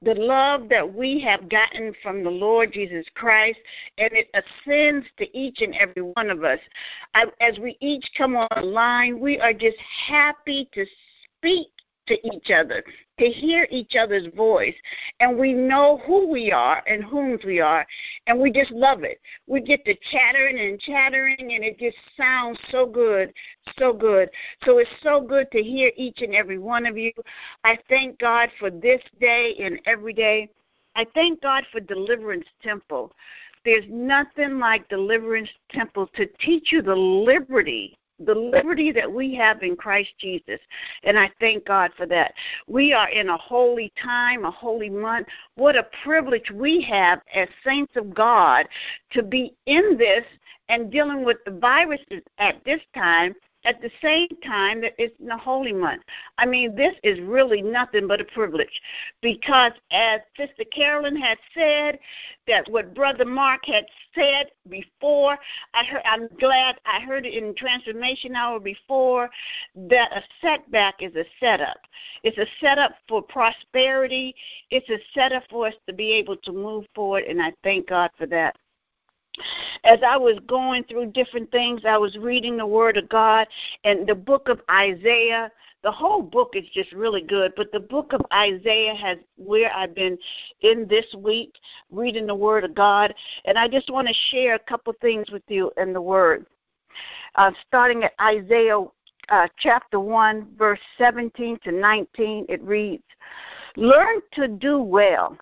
the love that we have gotten from the Lord Jesus Christ, and it ascends to each and every one of us. As we each come online, we are just happy to speak to each other, to hear each other's voice, and we know who we are and whom we are, and we just love it. We get to chattering, and it just sounds so good, so good. So it's so good to hear each and every one of you. I thank God for this day and every day. I thank God for Deliverance Temple. There's nothing like Deliverance Temple to teach you the liberty that we have in Christ Jesus, and I thank God for that. We are in a holy time, a holy month. What a privilege we have as saints of God to be in this and dealing with the viruses at this time, at the same time that it's in the holy month. I mean, this is really nothing but a privilege, because as Sister Carolyn had said, that what Brother Mark had said before, I'm glad I heard it in Transformation Hour before, that a setback is a setup. It's a setup for prosperity. It's a setup for us to be able to move forward, and I thank God for that. As I was going through different things, I was reading the Word of God, and the book of Isaiah, the whole book is just really good, but the book of Isaiah has where I've been in this week, reading the Word of God, and I just want to share a couple things with you in the Word. Starting at Isaiah chapter 1, verse 17 to 19, it reads, "Learn to do well,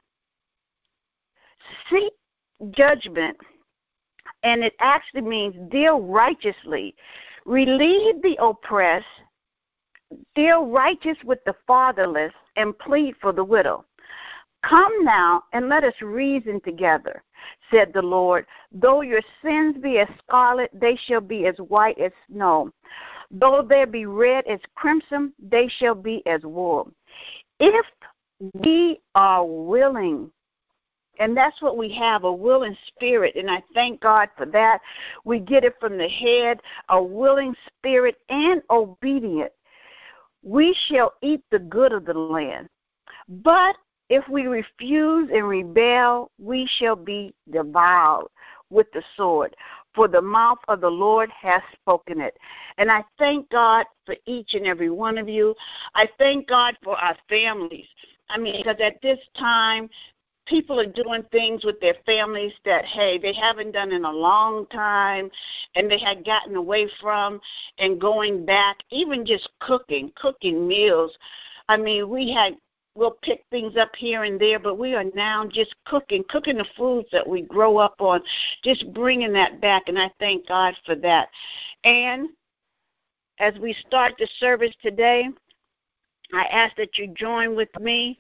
seek judgment," and it actually means deal righteously, relieve the oppressed, deal righteous with the fatherless, and plead for the widow. "Come now and let us reason together, said the Lord. Though your sins be as scarlet, they shall be as white as snow. Though they be red as crimson, they shall be as wool. If we are willing," and that's what we have, a willing spirit, and I thank God for that. We get it from the head, a willing spirit and obedient. "We shall eat the good of the land. But if we refuse and rebel, we shall be devoured with the sword. For the mouth of the Lord has spoken it." And I thank God for each and every one of you. I thank God for our families. I mean, because at this time, people are doing things with their families that, hey, they haven't done in a long time, and they had gotten away from, and going back, even just cooking meals. I mean, we'll pick things up here and there, but we are now just cooking the foods that we grow up on, just bringing that back, and I thank God for that. And as we start the service today, I ask that you join with me.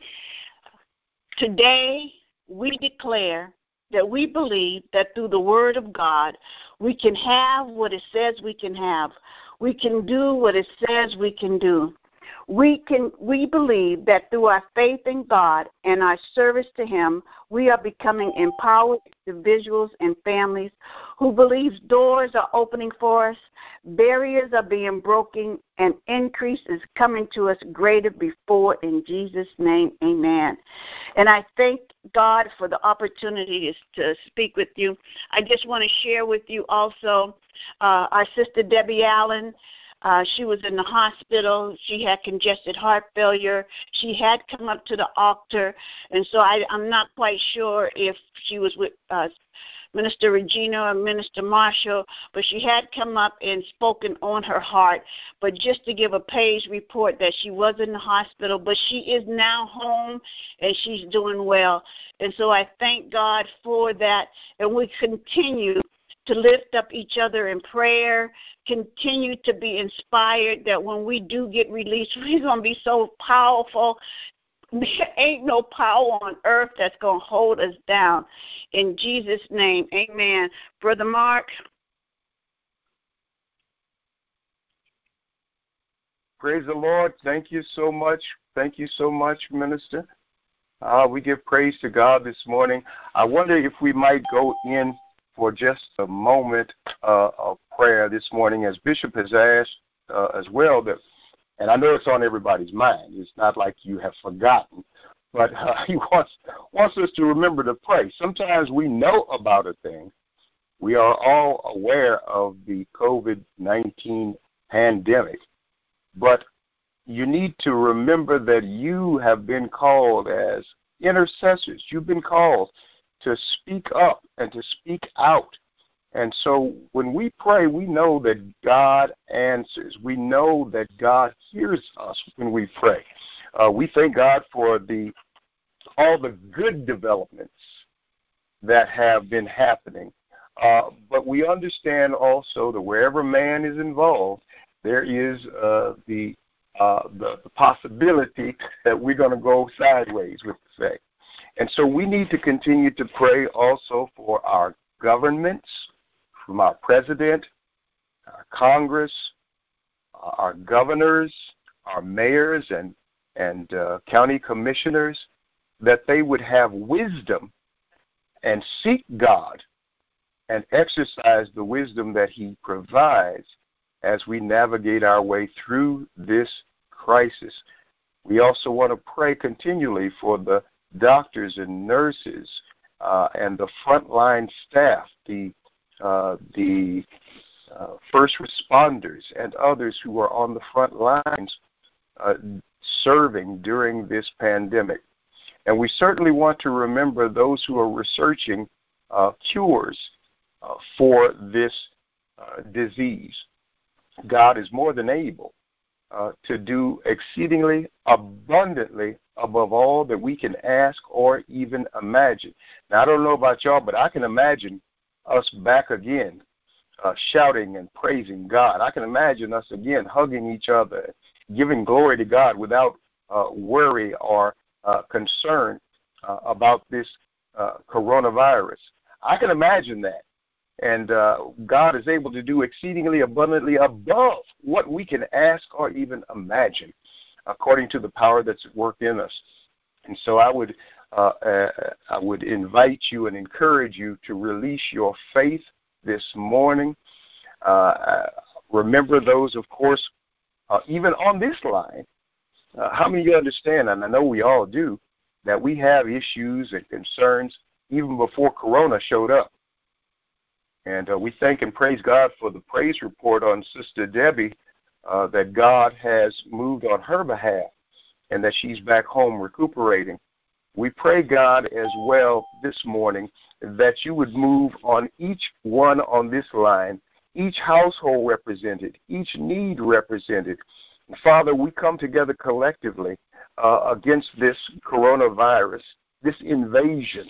Today, we declare that we believe that through the Word of God, we can have what it says we can have. We can do what it says we can do. We believe that through our faith in God and our service to Him, we are becoming empowered individuals and families who believe doors are opening for us, barriers are being broken, and increase is coming to us greater before. In Jesus' name, amen. And I thank God for the opportunity to speak with you. I just want to share with you also our sister Debbie Allen. She was in the hospital. She had congested heart failure. She had come up to the altar, and so I'm not quite sure if she was with Minister Regina or Minister Marshall, but she had come up and spoken on her heart. But just to give a page report that she was in the hospital, but she is now home, and she's doing well. And so I thank God for that, and we continue to lift up each other in prayer, continue to be inspired that when we do get released, we're going to be so powerful. There ain't no power on earth that's going to hold us down. In Jesus' name, amen. Brother Mark. Praise the Lord. Thank you so much. Thank you so much, Minister. We give praise to God this morning. I wonder if we might go in for just a moment of prayer this morning, as Bishop has asked as well, and I know it's on everybody's mind. It's not like you have forgotten, but he wants us to remember to pray. Sometimes we know about a thing. We are all aware of the COVID-19 pandemic, but you need to remember that you have been called as intercessors. You've been called to speak up and to speak out. And so when we pray, we know that God answers. We know that God hears us when we pray. We thank God for all the good developments that have been happening. But we understand also that wherever man is involved, there is the possibility that we're going to go sideways with the fact. And so we need to continue to pray also for our governments, from our president, our Congress, our governors, our mayors, and county commissioners, that they would have wisdom and seek God and exercise the wisdom that he provides as we navigate our way through this crisis. We also want to pray continually for the doctors and nurses and the frontline staff, the first responders and others who are on the front lines serving during this pandemic. And we certainly want to remember those who are researching cures for this disease. God is more than able to do exceedingly abundantly above all that we can ask or even imagine. Now, I don't know about y'all, but I can imagine us back again shouting and praising God. I can imagine us again hugging each other, giving glory to God without worry or concern about this coronavirus. I can imagine that. And God is able to do exceedingly abundantly above what we can ask or even imagine, according to the power that's at work in us. And so I would invite you and encourage you to release your faith this morning. Remember those, of course, even on this line. How many of you understand, and I know we all do, that we have issues and concerns even before Corona showed up? And we thank and praise God for the praise report on Sister Debbie, that God has moved on her behalf and that she's back home recuperating. We pray, God, as well this morning that you would move on each one on this line, each household represented, each need represented. Father, we come together collectively against this coronavirus, this invasion,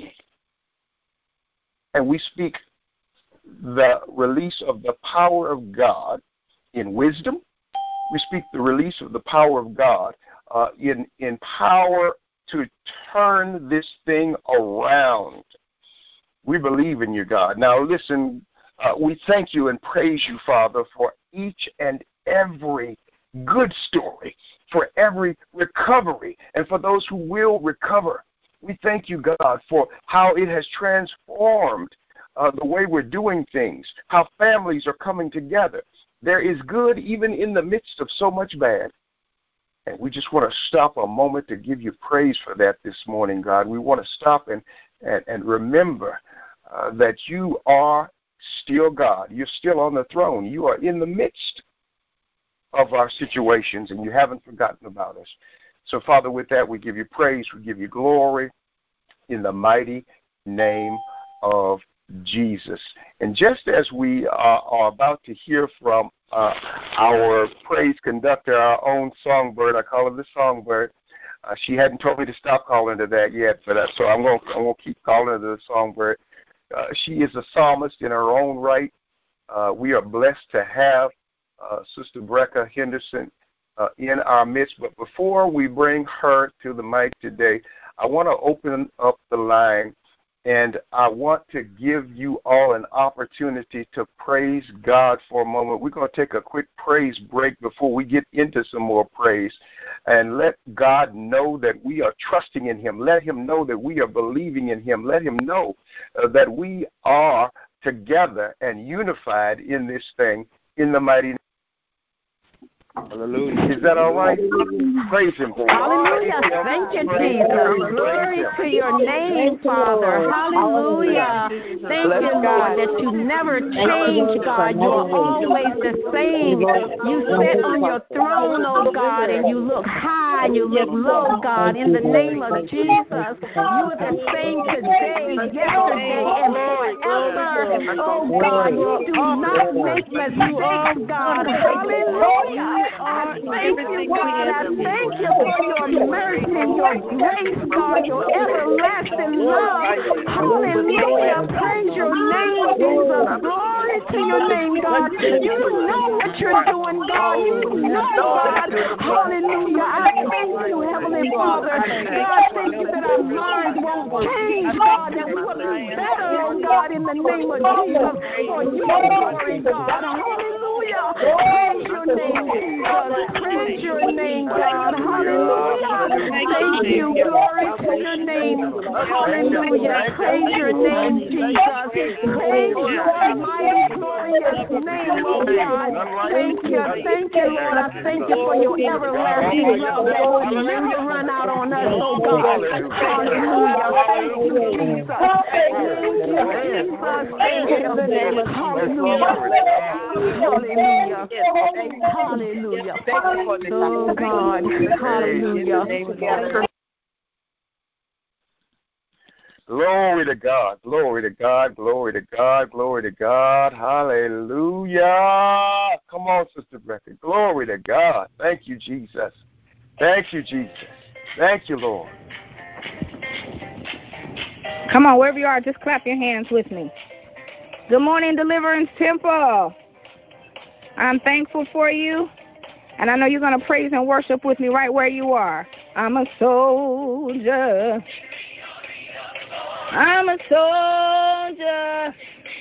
and we speak the release of the power of God in wisdom. We speak the release of the power of God in power to turn this thing around. We believe in you, God. Now, listen, we thank you and praise you, Father, for each and every good story, for every recovery, and for those who will recover. We thank you, God, for how it has transformed the way we're doing things, how families are coming together. There is good even in the midst of so much bad. And we just want to stop a moment to give you praise for that this morning, God. We want to stop and remember that you are still God. You're still on the throne. You are in the midst of our situations, and you haven't forgotten about us. So, Father, with that, we give you praise. We give you glory in the mighty name of Jesus. And just as we are about to hear from our praise conductor, our own songbird, I call her the songbird. She hadn't told me to stop calling her that yet, so I'm going to keep calling her the songbird. She is a psalmist in her own right. We are blessed to have Sister Brecca Henderson in our midst. But before we bring her to the mic today, I want to open up the line. And I want to give you all an opportunity to praise God for a moment. We're going to take a quick praise break before we get into some more praise. And let God know that we are trusting in him. Let him know that we are believing in him. Let him know that we are together and unified in this thing in the mighty name. Hallelujah. Is that all right? Praise him. Hallelujah. Thank you, Jesus. Glory to your name, Father. Hallelujah. Thank you, Lord, that you never change, God. You're always the same. You sit on your throne, oh God, and you look high and you look low, God, in the name of Jesus. You are the same today, yesterday, and forever. Oh God, you do not make mistakes, God. Hallelujah. I thank you, God. I thank you for your mercy and your grace, God, your everlasting love. Hallelujah. Praise your name, Jesus. Glory to your name, God. You know what you're doing, God. You know, God. Hallelujah. I thank you, Heavenly Father. God, thank you that our minds won't change, God, that we will be better, oh God, in the name of Jesus, for your glory, God. Hallelujah. Praise your name, Jesus. Praise your name, God. Hallelujah. Thank you. Glory to your name. Hallelujah. Praise your name, Jesus. Praise your mighty, glorious name, oh God. Thank you. Thank you, Lord. I thank you for your everlasting love that will never run out on us, oh God. Hallelujah. Thank you, Jesus. Thank you, Jesus. Thank you. Hallelujah. Hallelujah. Hallelujah. Oh God. Hallelujah. Glory to God, glory to God, glory to God, glory to God. Hallelujah. Come on, Sister Becky. Glory to God. Thank you, Jesus. Thank you, Jesus. Thank you, Lord. Come on, wherever you are, just clap your hands with me. Good morning, Deliverance Temple. I'm thankful for you, and I know you're going to praise and worship with me right where you are. I'm a soldier. I'm a soldier.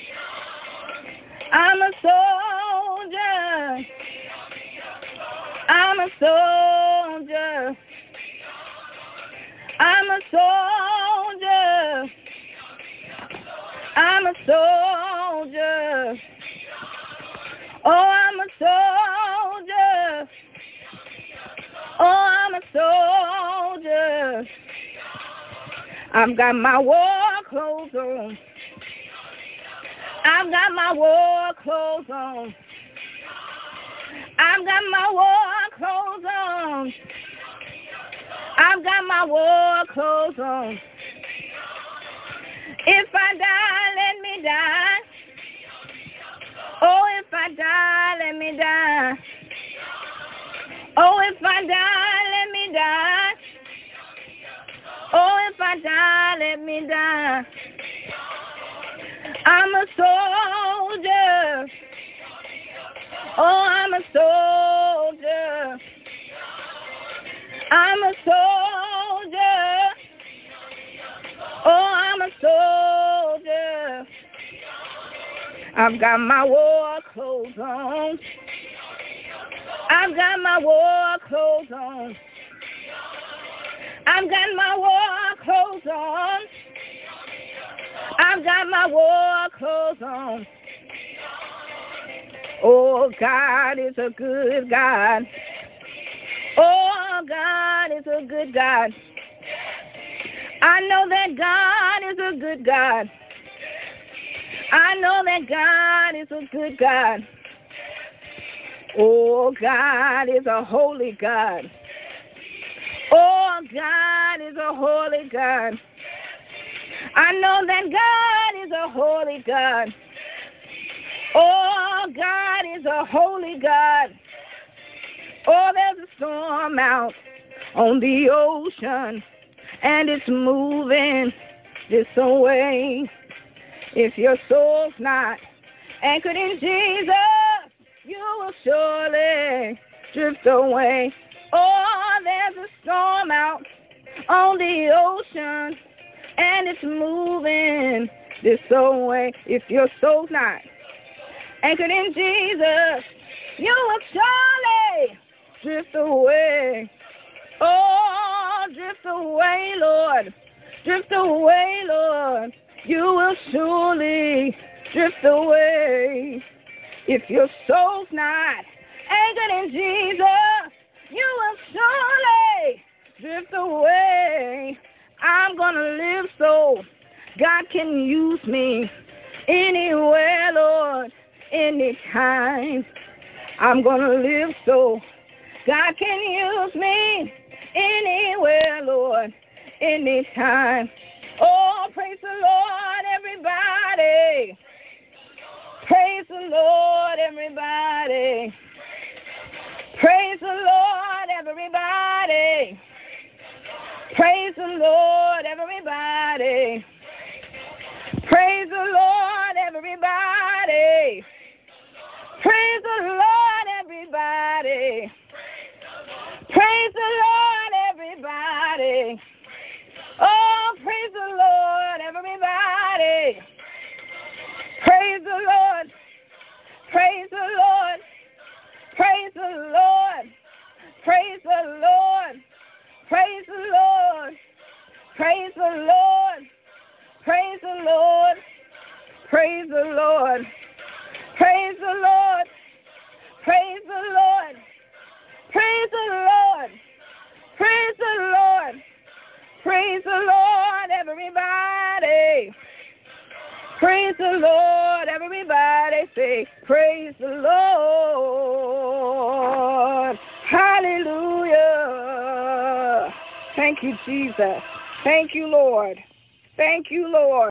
I'm a soldier. I'm a soldier. I'm a soldier. I'm a soldier. Oh, I'm a soldier. Oh, I'm a soldier. I've got my war clothes on. I've got my war clothes on. I've got my war clothes on. I've got my war clothes on. If I die, let me die. Oh, if I die, let me die. Oh, if I die, let me die. Oh, if I die, let me die. I'm a soldier. Oh, I'm a soldier. I'm a soldier. Oh, I'm a soldier. I've got my war clothes on. I've got my war clothes on. I've got my war clothes on. I've got my war clothes on. Oh, God is a good God. Oh, God is a good God. I know that God is a good God. I know that God is a good God. Oh, God is a holy God. Oh, God is a holy God. I know that God is a holy God. Oh, God is a holy God. Oh, there's a storm out on the ocean, and it's moving this way. If your soul's not anchored in Jesus, you will surely drift away. Oh, there's a storm out on the ocean, and it's moving this way. If your soul's not anchored in Jesus, you will surely drift away. Oh, drift away, Lord. Drift away, Lord. You will surely drift away. If your soul's not anchored in Jesus, you will surely drift away. I'm gonna live so God can use me anywhere, Lord, anytime. I'm gonna live so God can use me anywhere, Lord, anytime. Oh, praise the Lord, everybody. Praise the Lord, everybody. Praise the Lord, everybody. Praise the Lord, everybody. Praise the Lord, everybody. Praise the Lord, everybody. Praise the Lord, everybody. Oh, praise the Lord, everybody. Praise the Lord. Praise the Lord. Praise the Lord. Praise the Lord. Praise the Lord. Praise the Lord. Praise the Lord. Praise the Lord. Praise the Lord. Praise the Lord. Praise the Lord. Praise the Lord. Praise the Lord, everybody. Praise the Lord, everybody. Say, praise the Lord. Hallelujah. Thank you, Jesus. Thank you, Lord. Thank you, Lord.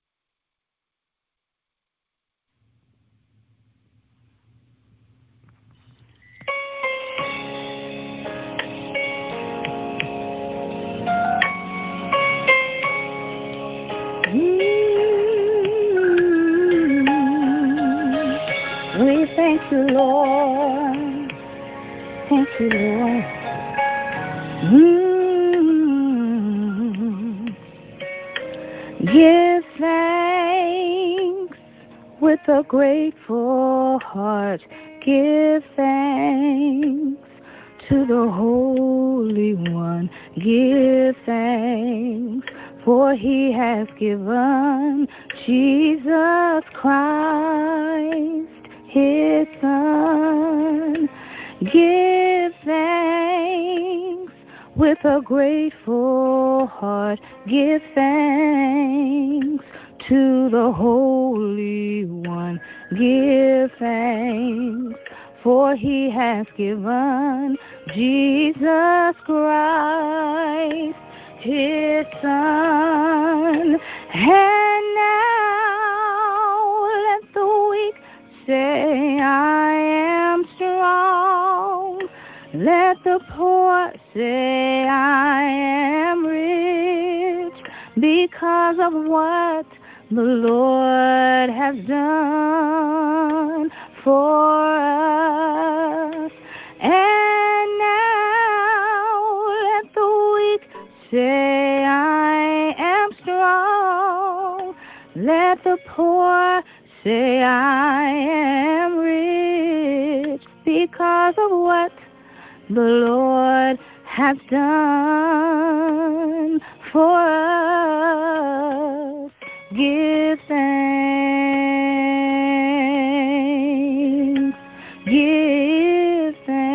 We thank you, Lord. Thank you, Lord. Give thanks with a grateful heart. Give thanks to the Holy One. Give thanks, for he has given Jesus Christ, his Son. Give thanks with a grateful heart. Give thanks to the Holy One. Give thanks, for he has given Jesus Christ, his Son. And now let the weak say, I am strong. Let the poor say, I am rich, because of what the Lord has done for us. And now let the weak say, I am strong. Let the poor say, I am rich, because of what the Lord has done for us. Give thanks. Give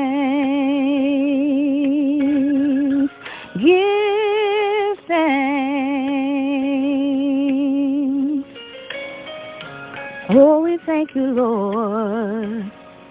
thanks. Give thanks. Oh, we thank you, Lord.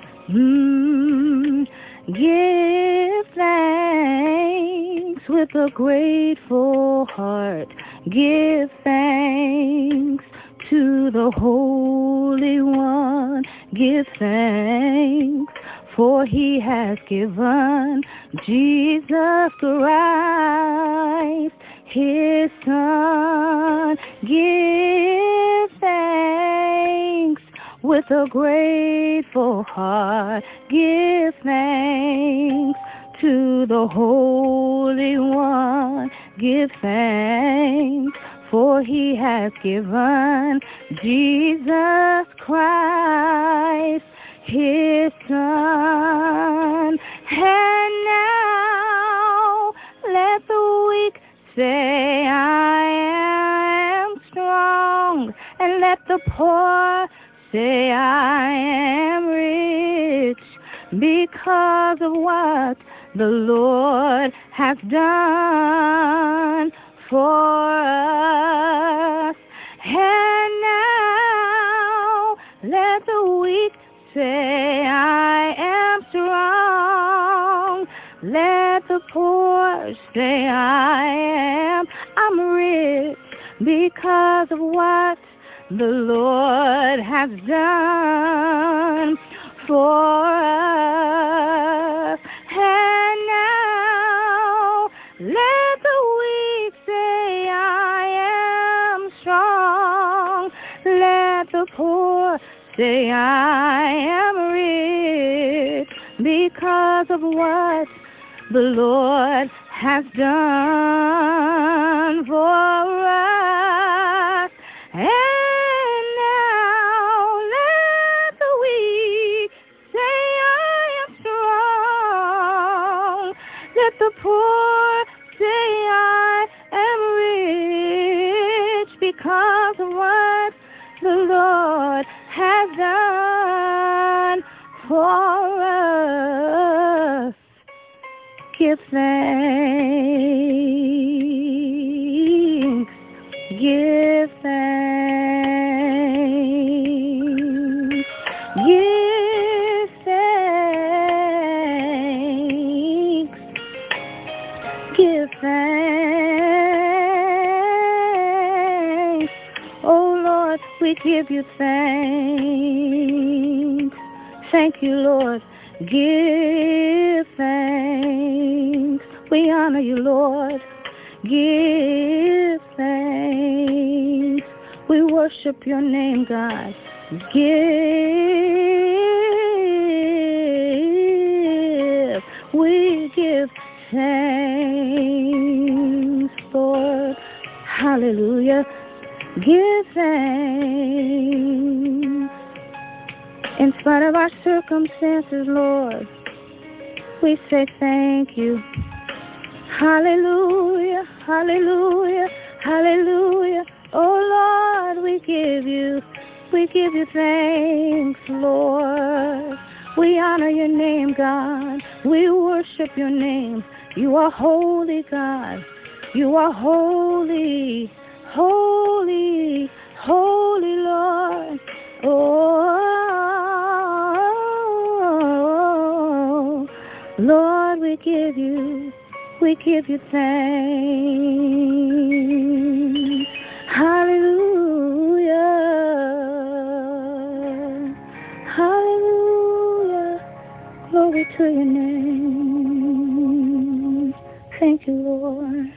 Give thanks with a grateful heart. Give thanks to the Holy One. Give thanks, for he has given Jesus Christ, his Son. Give thanks with a grateful heart. Give thanks to the Holy One. Give thanks, for he has given Jesus Christ, his Son. And now let the weak say, I am strong. And let the poor say, I am rich, because of what the Lord has done for us. And now let the weak say, I am strong. Let the poor say, I'm rich because of what the Lord has done for us. And now let the weak say, I am strong. Let the poor say, I am rich because of what the Lord has done for us. And now let the weak say, I am strong. Let the poor say, I am rich because of what the Lord has done for us. Give thanks. Give thanks. Give thanks. Give thanks. Oh Lord, we give you thanks. Thank you, Lord. Give thanks. We honor you, Lord. Give thanks. We worship your name, God. We give thanks, Lord. Hallelujah. Give thanks. In spite of our circumstances, Lord, we say thank you. Hallelujah, hallelujah, hallelujah. Oh Lord, we give you thanks, Lord. We honor your name, God. We worship your name. You are holy, God. You are holy, holy, holy, Lord. Oh, Lord, we give you thanks. Hallelujah. Hallelujah. Glory to your name. Thank you, Lord.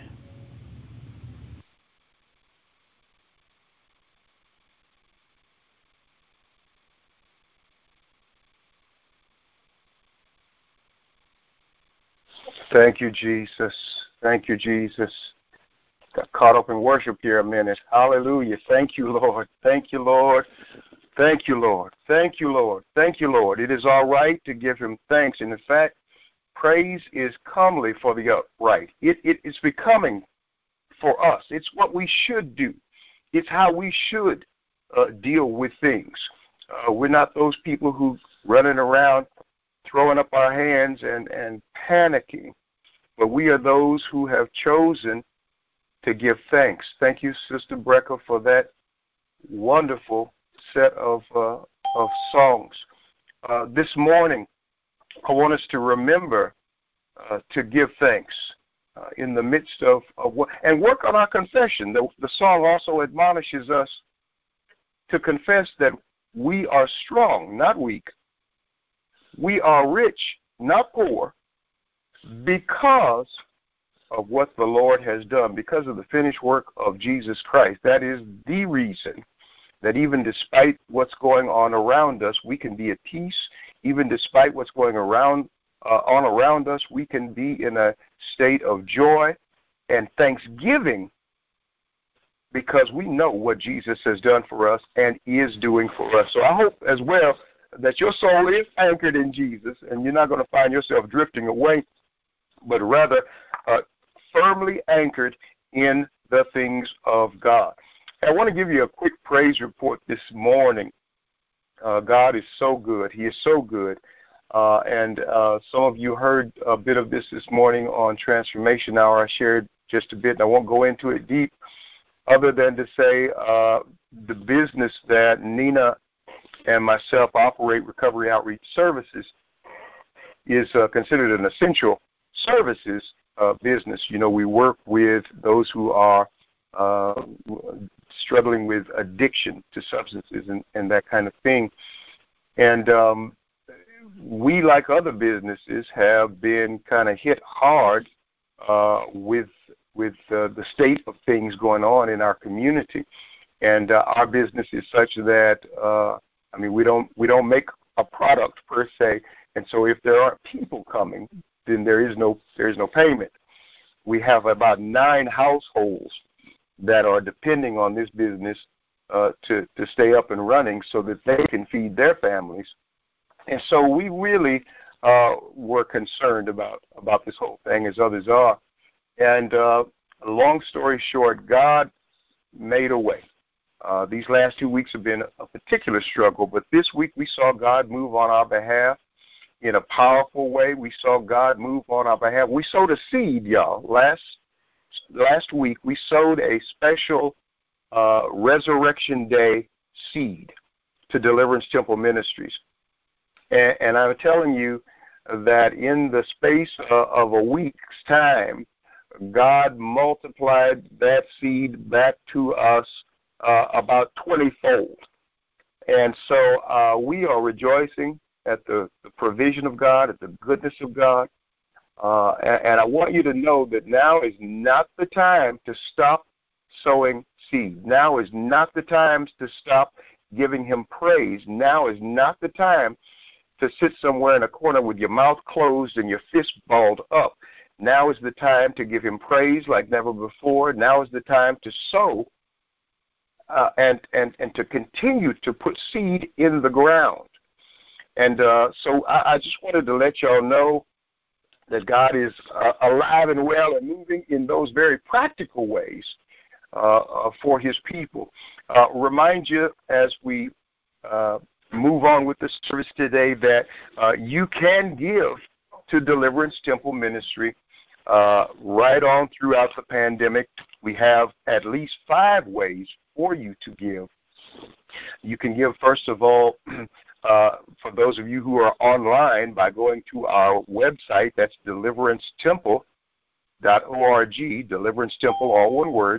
Thank you, Jesus. Thank you, Jesus. Got caught up in worship here a minute. Hallelujah. Thank you, Lord. Thank you, Lord. Thank you, Lord. Thank you, Lord. Thank you, Lord. It is all right to give him thanks. And in fact, praise is comely for the upright. It's becoming for us. It's what we should do. It's how we should deal with things. We're not those people who running around throwing up our hands and panicking, but we are those who have chosen to give thanks. Thank you, Sister Brecker, for that wonderful set of songs. This morning, I want us to remember to give thanks in the midst of what, and work on our confession. The song also admonishes us to confess that we are strong, not weak. We are rich, not poor, because of what the Lord has done, because of the finished work of Jesus Christ. That is the reason that even despite what's going on around us, we can be at peace. Even despite what's going around us, we can be in a state of joy and thanksgiving, because we know what Jesus has done for us and is doing for us. So I hope as well that your soul is anchored in Jesus, and you're not going to find yourself drifting away, but rather firmly anchored in the things of God. I want to give you a quick praise report this morning. God is so good. He is so good. And some of you heard a bit of this morning on Transformation Hour. I shared just a bit, and I won't go into it deep, other than to say the business that Nina and myself operate, Recovery Outreach Services, is considered an essential services business. You know, we work with those who are struggling with addiction to substances and that kind of thing. And we, like other businesses, have been kind of hit hard with the state of things going on in our community. And our business is such that we don't make a product per se, and so if there aren't people coming, then there is no payment. We have about 9 households that are depending on this business to stay up and running so that they can feed their families. And so we really were concerned about this whole thing, as others are. And long story short, God made a way. These last 2 weeks have been a particular struggle, but this week we saw God move on our behalf in a powerful way. We saw God move on our behalf. We sowed a seed, y'all. Last week we sowed a special Resurrection Day seed to Deliverance Temple Ministries. And I'm telling you that in the space of a week's time, God multiplied that seed back to us about 20-fold. And so we are rejoicing at the provision of God, at the goodness of God. And I want you to know that now is not the time to stop sowing seed. Now is not the time to stop giving him praise. Now is not the time to sit somewhere in a corner with your mouth closed and your fist balled up. Now is the time to give him praise like never before. Now is the time to sow and to continue to put seed in the ground. And so I just wanted to let y'all know that God is alive and well and moving in those very practical ways for his people. Remind you as we move on with the service today that you can give to Deliverance Temple Ministry right on throughout the pandemic. We have at least 5 ways for you to give. You can give, first of all, for those of you who are online, by going to our website. That's deliverancetemple.org, Deliverance Temple, all one word,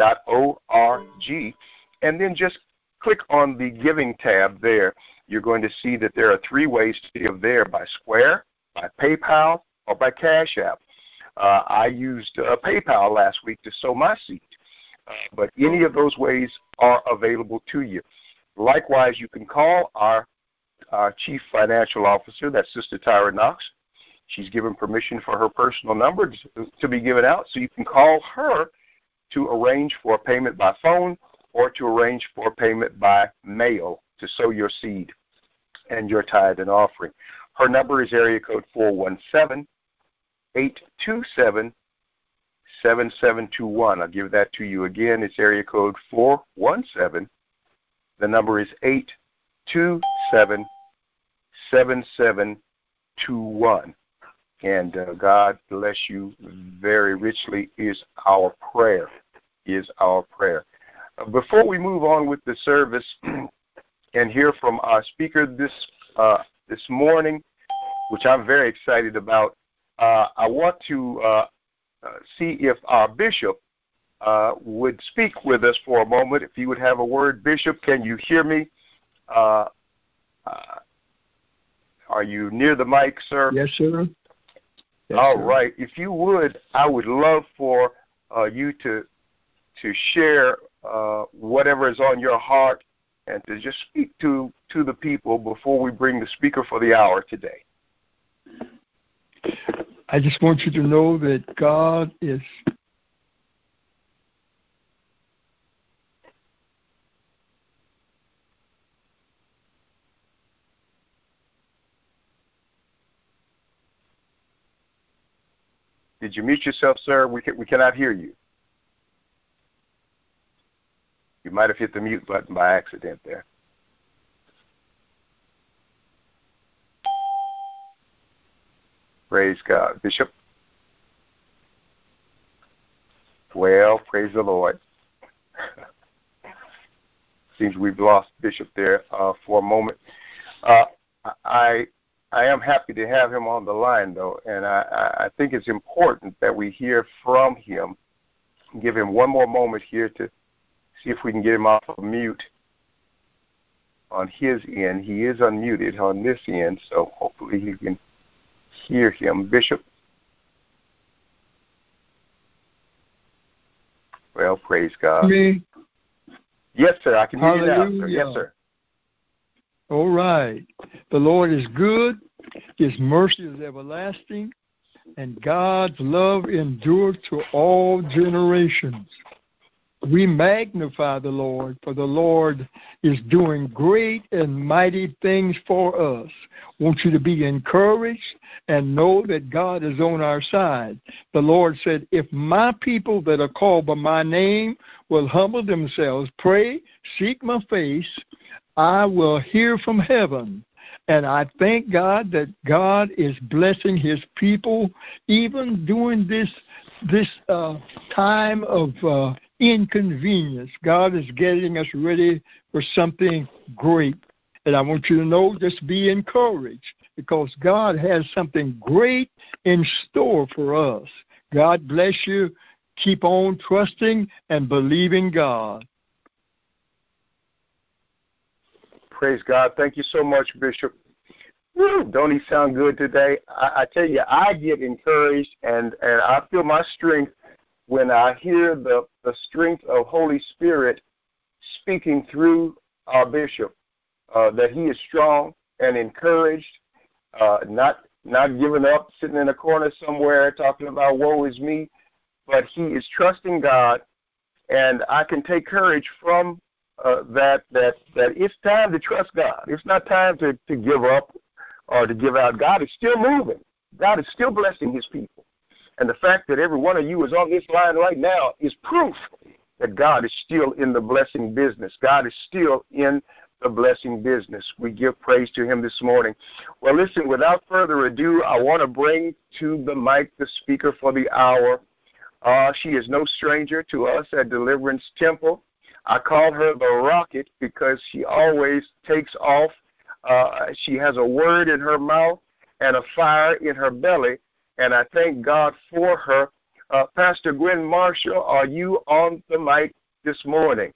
.org, and then just click on the Giving tab there. You're going to see that there are 3 ways to give there: by Square, by PayPal, or by Cash App. I used PayPal last week to sow my seed, but any of those ways are available to you. Likewise, you can call our Chief Financial Officer, that's Sister Tyra Knox. She's given permission for her personal number to be given out, so you can call her to arrange for a payment by phone or to arrange for payment by mail to sow your seed and your tithe and offering. Her number is area code 417-827-7721. I'll give that to you again. It's area code 417. The number is 827-7721. And God bless you very richly is our prayer. Before we move on with the service and hear from our speaker this morning, which I'm very excited about, I want to see if our bishop would speak with us for a moment. If you would have a word. Bishop, can you hear me? Are you near the mic, sir? Yes, sir. Yes, all sir. Right. If you would, I would love for you to share whatever is on your heart and to just speak to the people before we bring the speaker for the hour today. I just want you to know that God is Did you mute yourself, sir? We cannot hear you. You might have hit the mute button by accident there. Praise God. Bishop? Well, praise the Lord. Seems we've lost Bishop there for a moment. I am happy to have him on the line, though, and I think it's important that we hear from him. Give him one more moment here to see if we can get him off of mute on his end. He is unmuted on this end, so hopefully you can hear him. Bishop? Well, praise God. Me? Yes, sir. I can hear you now, sir. Hallelujah. Yes, sir. All right. The Lord is good. His mercy is everlasting. And God's love endures to all generations. We magnify the Lord, for the Lord is doing great and mighty things for us. I want you to be encouraged and know that God is on our side. The Lord said, if my people that are called by my name will humble themselves, pray, seek my face, I will hear from heaven. And I thank God that God is blessing his people even during this time of inconvenience. God is getting us ready for something great. And I want you to know, just be encouraged, because God has something great in store for us. God bless you. Keep on trusting and believing God. Praise God. Thank you so much, Bishop. Woo, don't he sound good today? I tell you, I get encouraged, and I feel my strength when I hear the strength of Holy Spirit speaking through our bishop, that he is strong and encouraged, not giving up, sitting in a corner somewhere talking about woe is me, but he is trusting God, and I can take courage from that it's time to trust God. It's not time to give up or to give out. God is still moving. God is still blessing his people. And the fact that every one of you is on this line right now is proof that God is still in the blessing business. God is still in the blessing business. We give praise to him this morning. Well, listen, without further ado, I want to bring to the mic the speaker for the hour. She is no stranger to us at Deliverance Temple. I call her the Rocket because she always takes off. She has a word in her mouth and a fire in her belly, and I thank God for her. Pastor Gwen Marshall, are you on the mic this morning?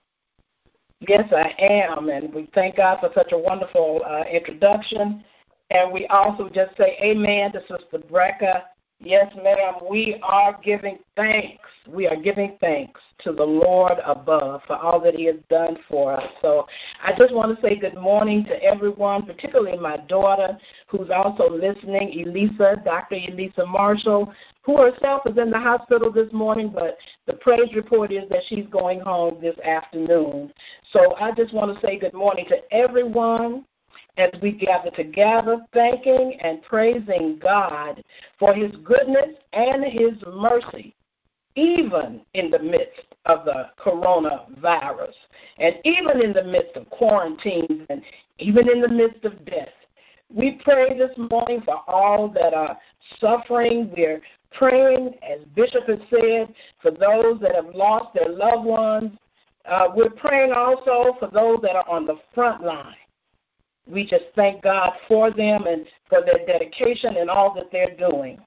Yes, I am, and we thank God for such a wonderful introduction. And we also just say amen to Sister Brecca. Yes, ma'am, we are giving thanks. We are giving thanks to the Lord above for all that he has done for us. So I just want to say good morning to everyone, particularly my daughter, who's also listening, Dr. Elisa Marshall, who herself is in the hospital this morning, but the praise report is that she's going home this afternoon. So I just want to say good morning to everyone as we gather together, thanking and praising God for his goodness and his mercy, even in the midst of the coronavirus, and even in the midst of quarantines, and even in the midst of death. We pray this morning for all that are suffering. We're praying, as Bishop has said, for those that have lost their loved ones. We're praying also for those that are on the front line. We just thank God for them and for their dedication and all that they're doing.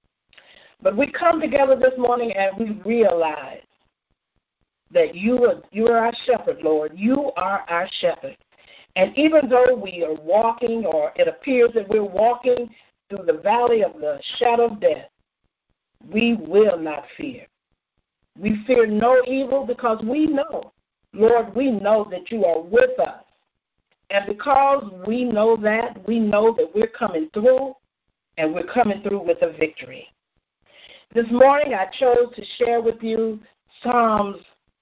But we come together this morning and we realize that you are our shepherd, Lord. You are our shepherd. And even though we are walking, or it appears that we're walking through the valley of the shadow of death, we will not fear. We fear no evil because we know, Lord, we know that you are with us. And because we know that we're coming through, and we're coming through with a victory. This morning I chose to share with you Psalms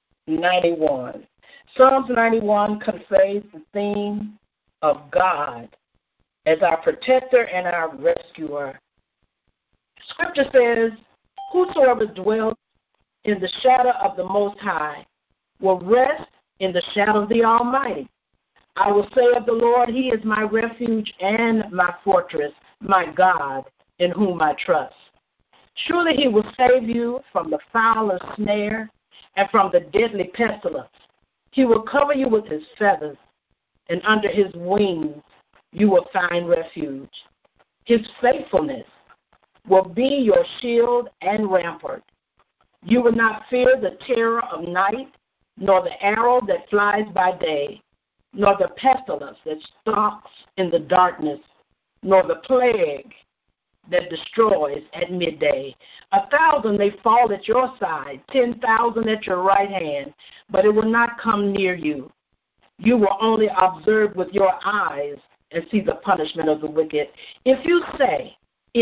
91. Psalms 91 conveys the theme of God as our protector and our rescuer. Scripture says, whosoever dwells in the shadow of the Most High will rest in the shadow of the Almighty. I will say of the Lord, he is my refuge and my fortress, my God, in whom I trust. Surely he will save you from the fowler's snare and from the deadly pestilence. He will cover you with his feathers, and under his wings you will find refuge. His faithfulness will be your shield and rampart. You will not fear the terror of night, nor the arrow that flies by day, nor the pestilence that stalks in the darkness, nor the plague that destroys at midday. 1,000 may fall at your side, 10,000 at your right hand, but it will not come near you. You will only observe with your eyes and see the punishment of the wicked. If you say,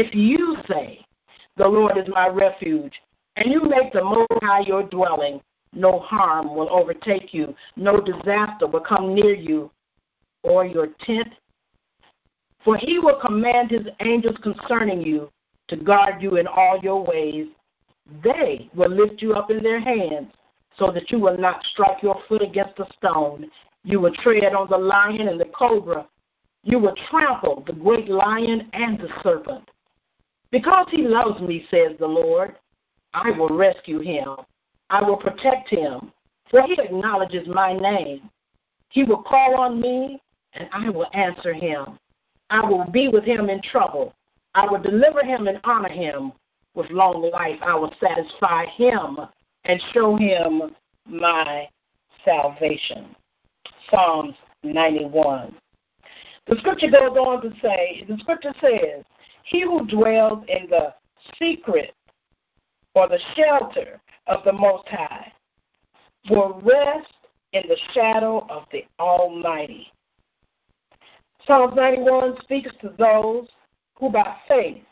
the Lord is my refuge, and you make the Most High your dwelling, no harm will overtake you, no disaster will come near you or your tent. For he will command his angels concerning you to guard you in all your ways. They will lift you up in their hands so that you will not strike your foot against a stone. You will tread on the lion and the cobra. You will trample the great lion and the serpent. Because he loves me, says the Lord, I will rescue him. I will protect him, for he acknowledges my name. He will call on me, and I will answer him. I will be with him in trouble. I will deliver him and honor him. With long life I will satisfy him and show him my salvation. Psalms 91. The scripture goes on to say, the scripture says, he who dwells in the secret or the shelter of the Most High will rest in the shadow of the Almighty. Psalms 91 speaks to those who by faith,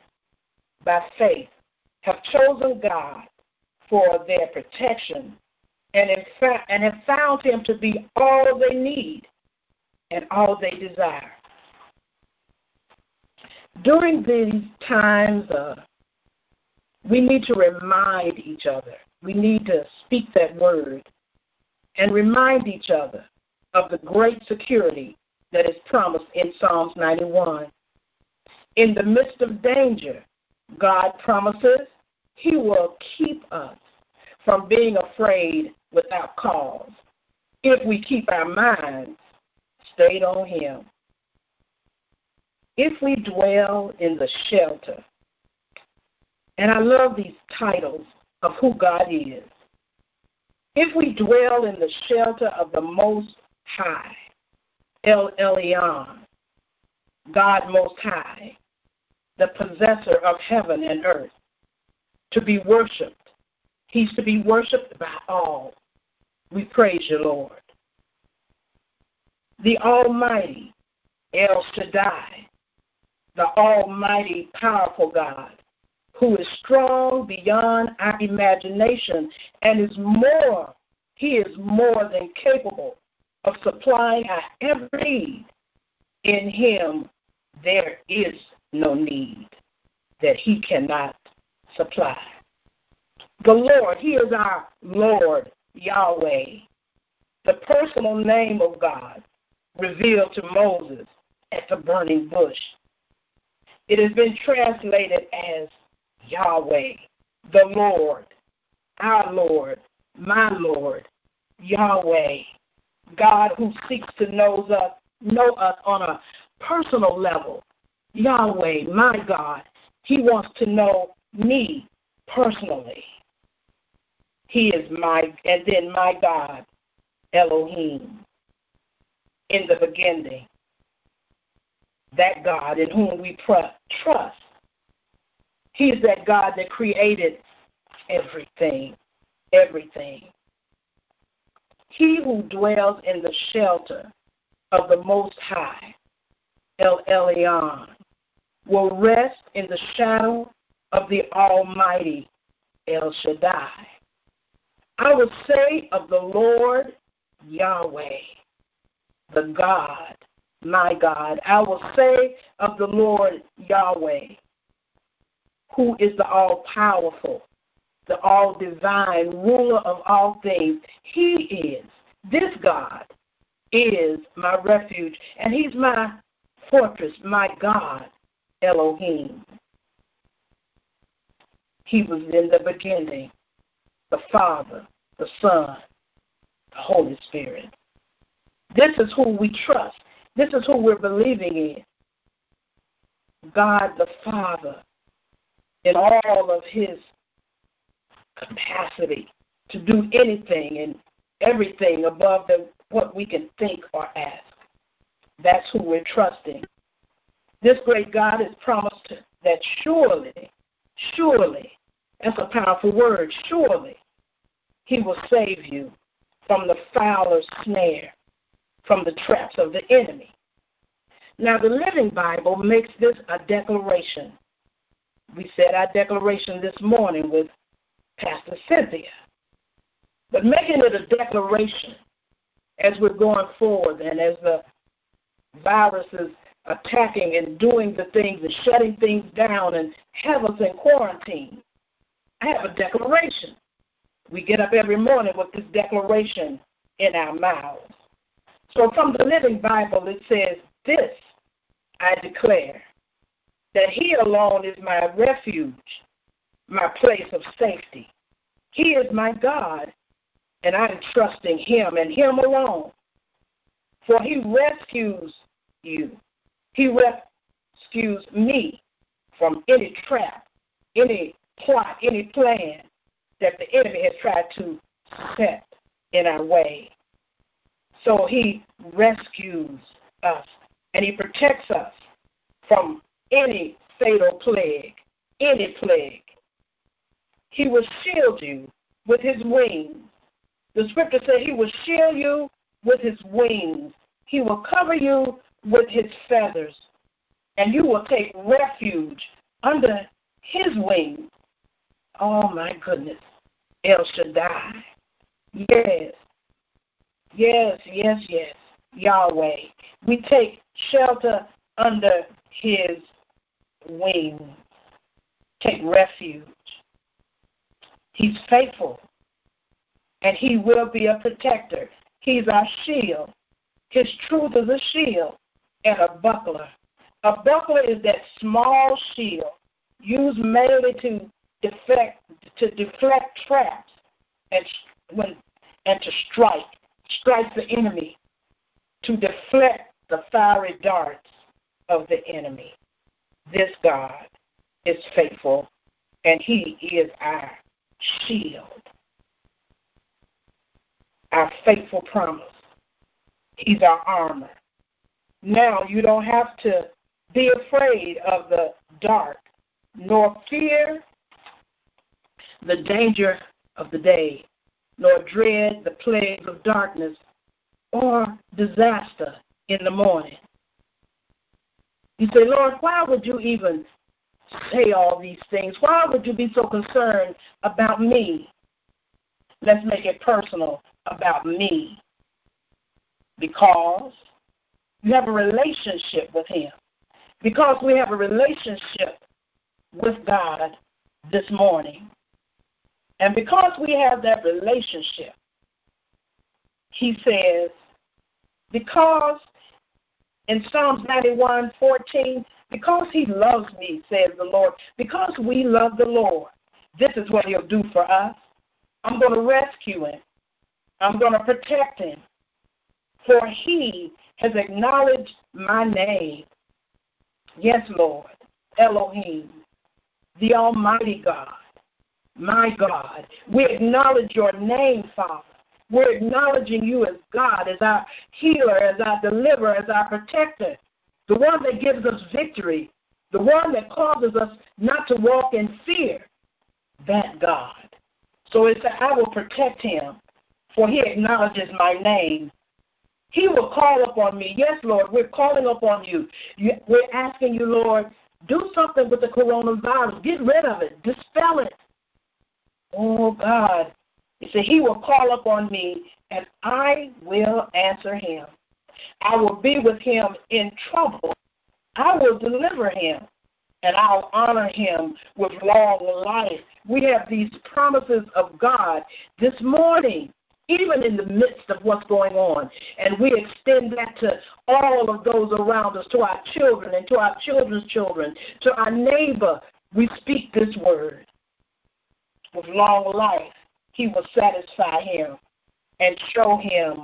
have chosen God for their protection and have found him to be all they need and all they desire. During these times, we need to remind each other. We need to speak that word and remind each other of the great security that is promised in Psalms 91. In the midst of danger, God promises he will keep us from being afraid without cause if we keep our minds stayed on him. If we dwell in the shelter, and I love these titles of who God is. If we dwell in the shelter of the Most High, El Elyon, God Most High, the possessor of heaven and earth, to be worshipped. He's to be worshipped by all. We praise you, Lord. The Almighty, El Shaddai, the Almighty, powerful God, who is strong beyond our imagination and he is more than capable of supplying our every need. In him there is no need that he cannot supply. The Lord, he is our Lord, Yahweh, the personal name of God revealed to Moses at the burning bush. It has been translated as Yahweh, the Lord, our Lord, my Lord, Yahweh, God who seeks to know us on a personal level. Yahweh, my God, he wants to know me personally. He is my God, Elohim, in the beginning, that God in whom we trust. He is that God that created everything. He who dwells in the shelter of the Most High, El Elyon, will rest in the shadow of the Almighty, El Shaddai. I will say of the Lord, Yahweh, the God, my God. I will say of the Lord, Yahweh, who is the all-powerful, the all-divine, ruler of all things. This God is my refuge, and he's my fortress, my God, Elohim. He was in the beginning, the Father, the Son, the Holy Spirit. This is who we trust. This is who we're believing in. God the Father, in all of his capacity to do anything and everything above what we can think or ask. That's who we're trusting. This great God has promised that surely, that's a powerful word, surely he will save you from the fowler's snare, from the traps of the enemy. Now, the Living Bible makes this a declaration. We said our declaration this morning with Pastor Cynthia. But making it a declaration as we're going forward and as the virus is attacking and doing the things and shutting things down and have us in quarantine, I have a declaration. We get up every morning with this declaration in our mouths. So from the Living Bible, it says, this I declare, that he alone is my refuge, my place of safety. He is my God, and I am trusting him and him alone. For he rescues you. He rescues me from any trap, any plot, any plan that the enemy has tried to set in our way. So he rescues us, and he protects us from any fatal plague, any plague. He will shield you with his wings. The scripture says he will shield you with his wings. He will cover you with his feathers, and you will take refuge under his wings. Oh, my goodness. El Shaddai. Yes. Yes, yes, yes. Yahweh. We take shelter under his wings. Take refuge. He's faithful, and he will be a protector. He's our shield. His truth is a shield and a buckler. A buckler is that small shield used mainly to deflect traps and to strike the enemy, to deflect the fiery darts of the enemy. This God is faithful, and he is our shield, our faithful promise. He's our armor. Now you don't have to be afraid of the dark, nor fear the danger of the day, nor dread the plagues of darkness or disaster in the morning. You say, Lord, why would you even say all these things? Why would you be so concerned about me? Let's make it personal about me. Because you have a relationship with him. Because we have a relationship with God this morning. And because we have that relationship, he says, because in Psalms 91:14, because he loves me, says the Lord, because we love the Lord, this is what he'll do for us. I'm going to rescue him. I'm going to protect him. For he has acknowledged my name. Yes, Lord, Elohim, the Almighty God, my God. We acknowledge your name, Father. We're acknowledging you as God, as our healer, as our deliverer, as our protector, the one that gives us victory, the one that causes us not to walk in fear, that God. So it said, I will protect him, for he acknowledges my name. He will call upon me. Yes, Lord, we're calling upon you. We're asking you, Lord, do something with the coronavirus. Get rid of it. Dispel it. Oh, God. He said, he will call upon me, and I will answer him. I will be with him in trouble. I will deliver him, and I'll honor him with long life. We have these promises of God this morning, even in the midst of what's going on. And we extend that to all of those around us, to our children and to our children's children, to our neighbor. We speak this word. with long life, he will satisfy him and show him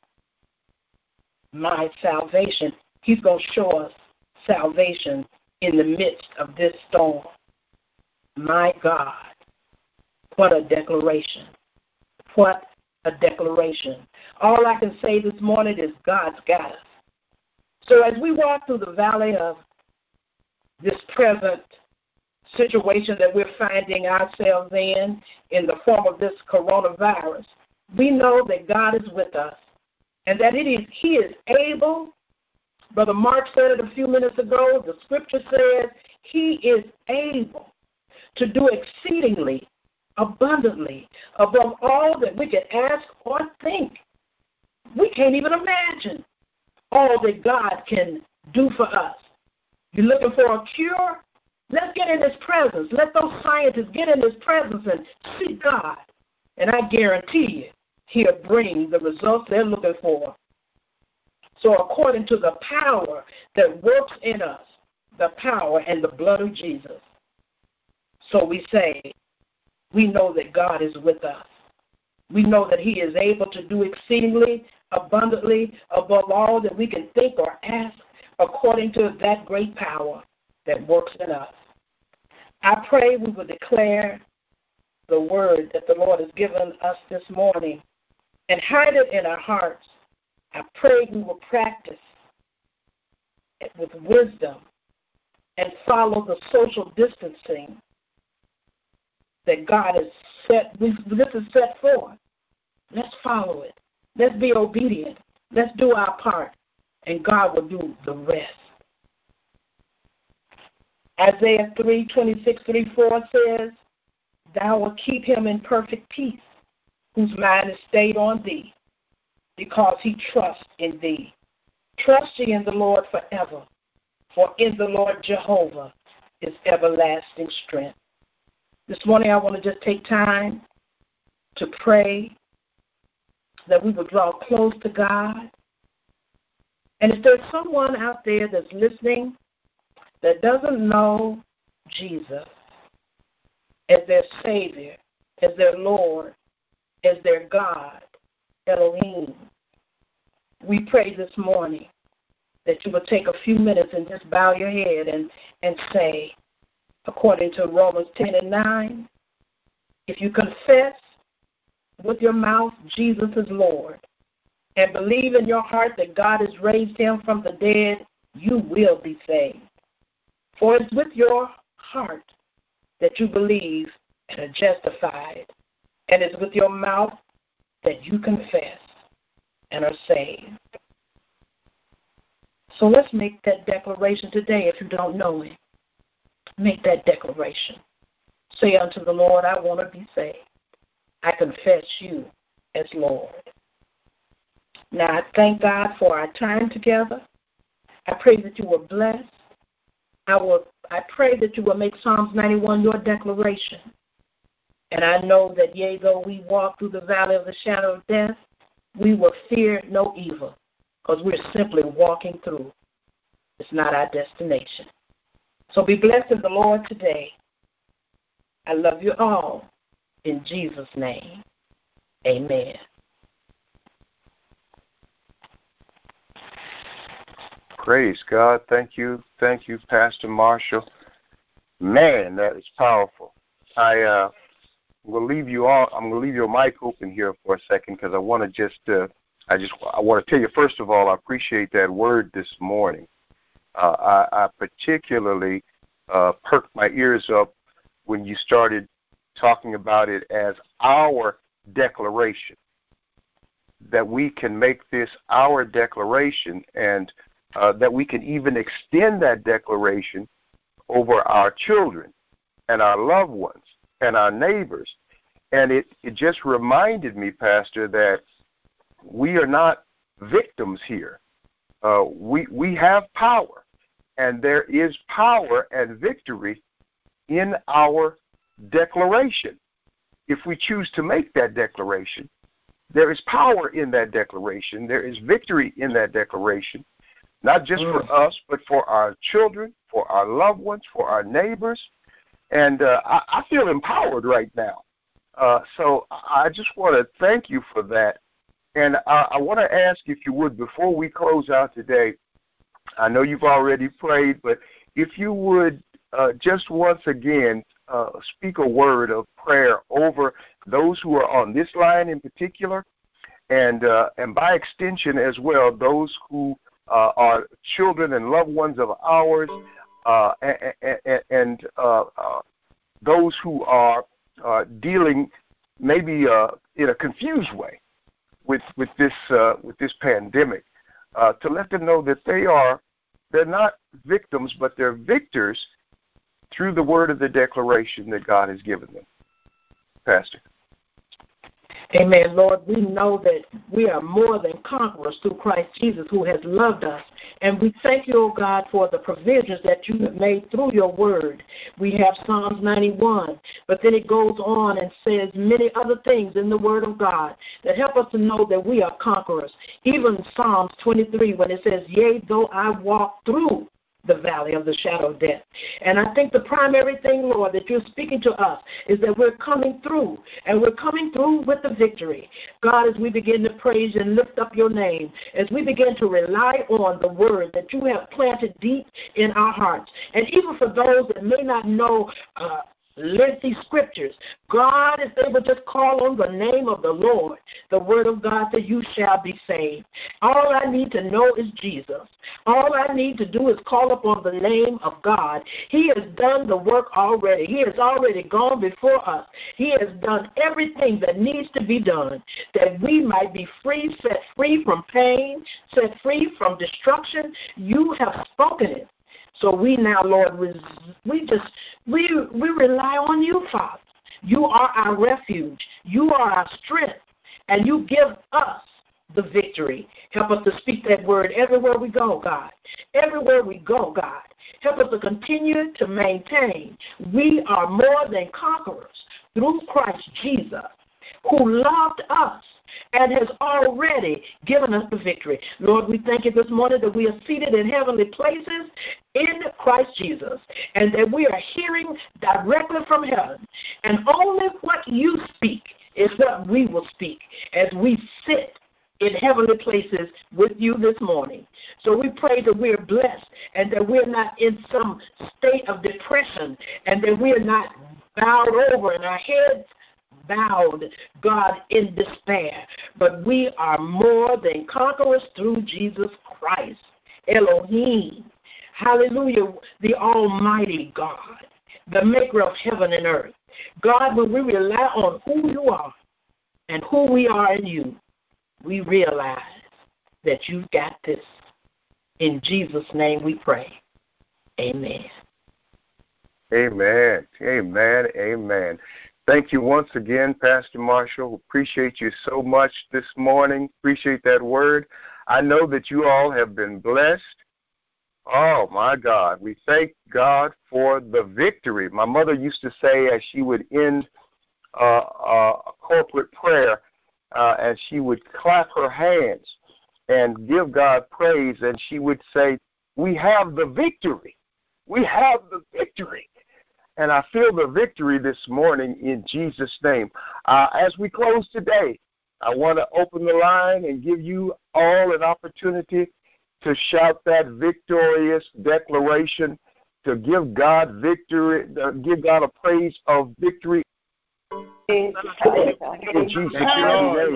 my salvation. He's going to show us salvation in the midst of this storm. My God, what a declaration. What a declaration. All I can say this morning is God's got us. So as we walk through the valley of this present situation that we're finding ourselves in the form of this coronavirus, we know that God is with us and that He is able. Brother Mark said it a few minutes ago. The scripture says He is able to do exceedingly, abundantly, above all that we can ask or think. We can't even imagine all that God can do for us. You're looking for a cure? Let's get in His presence. Let those scientists get in His presence and seek God. And I guarantee you, He'll bring the results they're looking for. So according to the power that works in us, the power and the blood of Jesus. So we say, we know that God is with us. We know that He is able to do exceedingly, abundantly, above all that we can think or ask, according to that great power that works in us. I pray we will declare the word that the Lord has given us this morning and hide it in our hearts. I pray we will practice it with wisdom and follow the social distancing that God has set. This is set forth. Let's follow it. Let's be obedient. Let's do our part, and God will do the rest. Isaiah 3:26-34 says, Thou wilt keep him in perfect peace, whose mind is stayed on thee, because he trusts in thee. Trust ye in the Lord forever, for in the Lord Jehovah is everlasting strength. This morning I want to just take time to pray that we will draw close to God. And if there's someone out there that's listening that doesn't know Jesus as their Savior, as their Lord, as their God, Elohim, we pray this morning that you will take a few minutes and just bow your head and say, according to Romans 10:9, if you confess with your mouth Jesus is Lord and believe in your heart that God has raised him from the dead, you will be saved. For it's with your heart that you believe and are justified, and it's with your mouth that you confess and are saved. So let's make that declaration today if you don't know it. Make that declaration. Say unto the Lord, I want to be saved. I confess you as Lord. Now, I thank God for our time together. I pray that you were blessed. I pray that you will make Psalms 91 your declaration. And I know that, yea, though we walk through the valley of the shadow of death, we will fear no evil, because we're simply walking through. It's not our destination. So be blessed in the Lord today. I love you all. In Jesus' name, amen. Praise God. Thank you, Pastor Marshall. Man, that is powerful. I will leave you all. I'm going to leave your mic open here for a second because I want to I want to tell you, first of all, I appreciate that word this morning. I particularly perked my ears up when you started talking about it as our declaration, that we can make this our declaration, and that we can even extend that declaration over our children and our loved ones and our neighbors. And it just reminded me, Pastor, that we are not victims here. We have power, and there is power and victory in our declaration. If we choose to make that declaration, there is power in that declaration. There is victory in that declaration, not just for us, but for our children, for our loved ones, for our neighbors. And I feel empowered right now. So I just want to thank you for that. And I want to ask, if you would, before we close out today, I know you've already prayed, but if you would just once again speak a word of prayer over those who are on this line in particular, and by extension as well, those who are children and loved ones of ours, and those who are dealing maybe in a confused way with this pandemic, to let them know that they're not victims, but they're victors through the word of the declaration that God has given them. Pastor. Amen, Lord. We know that we are more than conquerors through Christ Jesus, who has loved us. And we thank you, oh God, for the provisions that you have made through your word. We have Psalms 91, but then it goes on and says many other things in the word of God that help us to know that we are conquerors. Even Psalms 23, when it says, yea, though I walk through the valley of the shadow of death. And I think the primary thing, Lord, that you're speaking to us is that we're coming through, and we're coming through with the victory. God, as we begin to praise and lift up your name, as we begin to rely on the word that you have planted deep in our hearts, and even for those that may not know lengthy scriptures, God is able to just call on the name of the Lord. The word of God says you shall be saved. All I need to know is Jesus. All I need to do is call upon the name of God. He has done the work already. He has already gone before us. He has done everything that needs to be done, that we might be free, set free from pain, set free from destruction. You have spoken it. So we now, Lord, we rely on you, Father. You are our refuge. You are our strength. And you give us the victory. Help us to speak that word everywhere we go, God. Everywhere we go, God. Help us to continue to maintain. We are more than conquerors through Christ Jesus, who loved us and has already given us the victory. Lord, we thank you this morning that we are seated in heavenly places in Christ Jesus, and that we are hearing directly from heaven. And only what you speak is what we will speak as we sit in heavenly places with you this morning. So we pray that we are blessed, and that we're not in some state of depression, and that we are not bowed over in our heads, bowed, God, in despair. But we are more than conquerors through Jesus Christ, Elohim. Hallelujah, the Almighty God, the maker of heaven and earth. God, when we rely on who you are and who we are in you, we realize that you've got this. In Jesus' name we pray. Amen. Amen. Amen. Amen. Thank you once again, Pastor Marshall. Appreciate you so much this morning. Appreciate that word. I know that you all have been blessed. Oh, my God. We thank God for the victory. My mother used to say, as she would end a corporate prayer, and she would clap her hands and give God praise, and she would say, we have the victory. We have the victory. And I feel the victory this morning in Jesus' name. As we close today, I want to open the line and give you all an opportunity to shout that victorious declaration, to give God victory, give God a praise of victory. In Jesus' name, amen.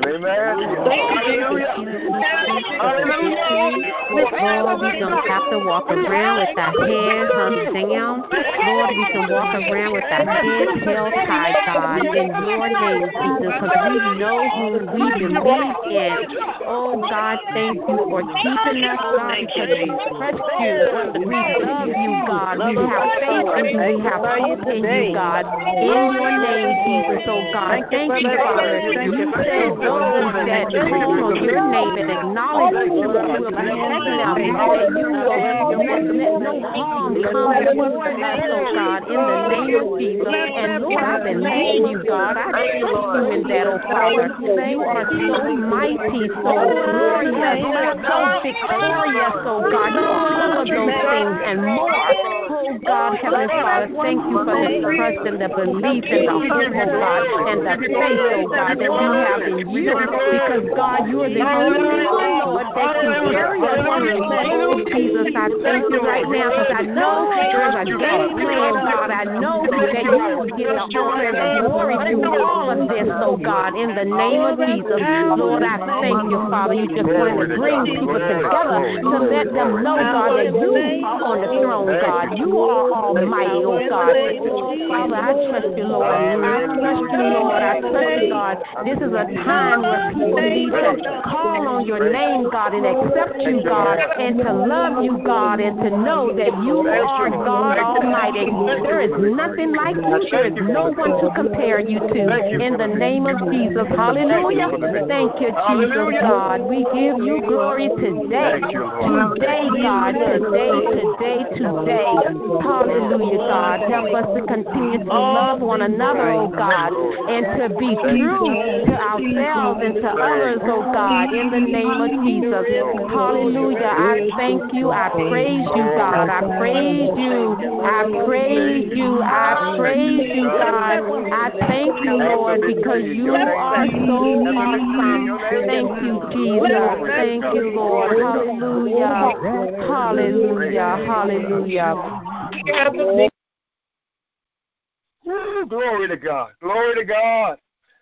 Lord, we don't have to walk around with our head hung down. Lord, we can walk around with our heads held high, God, in your name, Jesus, because we know who we believe in. Oh, God, thank you for keeping us, God, because we trust you. We love you, God. We have faith in you. We have hope in you, God. In your name, Jesus, oh God, thank you, Father. You said those that call on your name and acknowledge you will be taken out. You said you will let no harm come before us, oh God, in the name of Jesus. And Lord, I believe you, God. I trust you in that, oh Father. You are so mighty, so glorious, so victorious, oh God. You are so of those things and more. Oh, God, Heavenly Father, thank you for the trust and the belief and the hope, oh God, and the faith, oh God, that we have in you. Because, God, you are the only one, Lord, that can carry us through. Oh, Jesus, I thank you right now because I know there's a game plan, God. I know that you will get the honor and the glory through all of this, oh God, in the name of Jesus. Lord, I thank you, Father. You just want to bring people together to let them know, God, that you are on the throne, God. You are almighty, oh God. Father, I trust you, Lord. I trust you, Lord. I trust you, God. This is a time where people need to call on your name, God, and accept you, God, and to love you, God, and to know that you are God Almighty. There is nothing like you. There is no one to compare you to. In the name of Jesus. Hallelujah. Thank you, Jesus, God. We give you glory today. Today, God. Today. Hallelujah, God. Help us to continue to love one another, oh God, and to be true to ourselves and to others, oh God, in the name of Jesus. Hallelujah. I thank you. I praise you, God. I praise you. I praise you. I praise you, God. I thank you, Lord, because you are so awesome. Thank you, Jesus. Thank you, Lord. Hallelujah. Hallelujah. Hallelujah. Glory to God. Glory to God.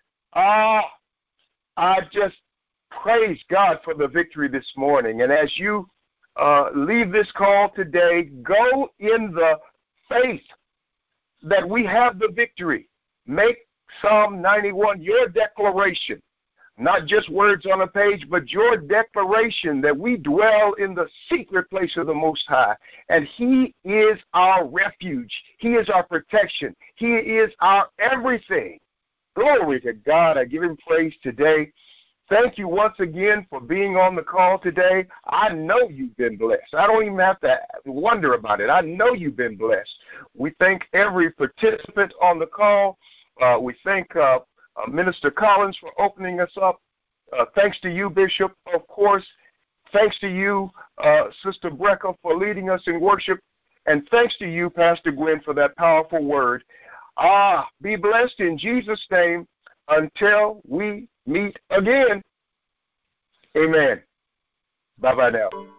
I just praise God for the victory this morning. And as you leave this call today, go in the faith that we have the victory. Make Psalm 91 your declaration. Not just words on a page, but your declaration that we dwell in the secret place of the Most High. And He is our refuge. He is our protection. He is our everything. Glory to God. I give Him praise today. Thank you once again for being on the call today. I know you've been blessed. I don't even have to wonder about it. I know you've been blessed. We thank every participant on the call. We thank Minister Collins for opening us up. Thanks to you, Bishop, of course. Thanks to you, Sister Brecca, for leading us in worship. And thanks to you, Pastor Gwen, for that powerful word. Be blessed in Jesus' name until we meet again. Amen. Bye-bye now.